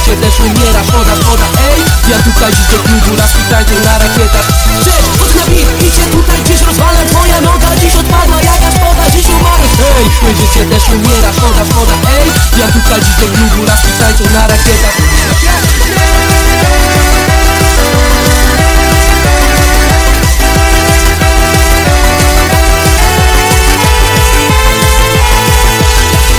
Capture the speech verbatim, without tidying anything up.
Będziecie też umierać, szkoda, szkoda, ej. Ja tutaj dziś do klubu, laski tańczą na rakietach. Cześć, chodź na bit, idzie tutaj gdzieś rozwala. Twoja noga dziś odpadła, jaka szkoda, dziś umarłeś. Ej, będziecie też umierać, szkoda, szkoda, ej. Ja tutaj dziś do klubu, laski tańczą na rakietach.